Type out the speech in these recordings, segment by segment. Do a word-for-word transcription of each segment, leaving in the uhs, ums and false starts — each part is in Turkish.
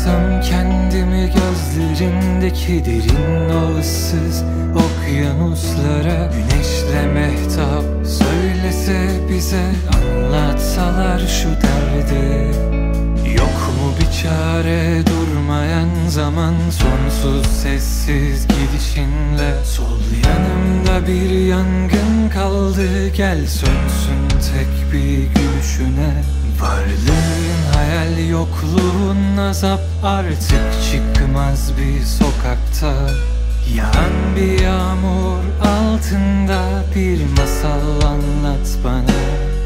Bıraksam kendimi gözlerindeki derin o ıssız okyanuslara, güneşle mehtap söylese bize, anlatsalar şu derdi. Yok mu bir çare durmayan zaman, sonsuz sessiz gidişinle? Sol yanımda bir yangın kaldı, gel sönsün tek bir gülüşüne. Varlığın hayal, yokluğun azap, artık çıkmaz bir sokakta. Yağan bir yağmur altında bir masal anlat bana.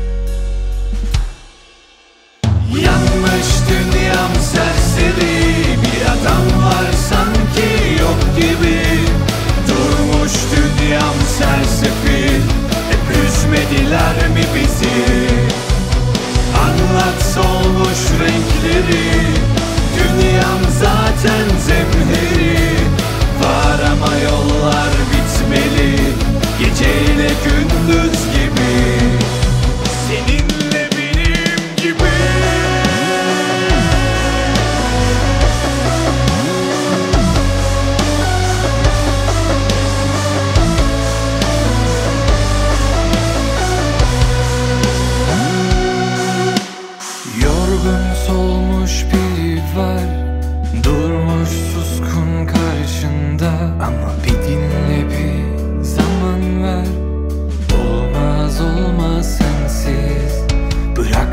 Yanmış dünyam serseri, bir adam var sanki yok gibi. Durmuş dünyam sersefil, hep üzmediler mi bizi? Anlat solmuş renkleri, dünyam zaten zemheri. Var ama yollar bitmeli, geceyle gündüz gibi. Seninle benim gibi. Yorgun solmuş biri var, durmuş suskun karşında. Ama bir dinle, bir zaman ver, olmaz olmaz sensiz. Bırak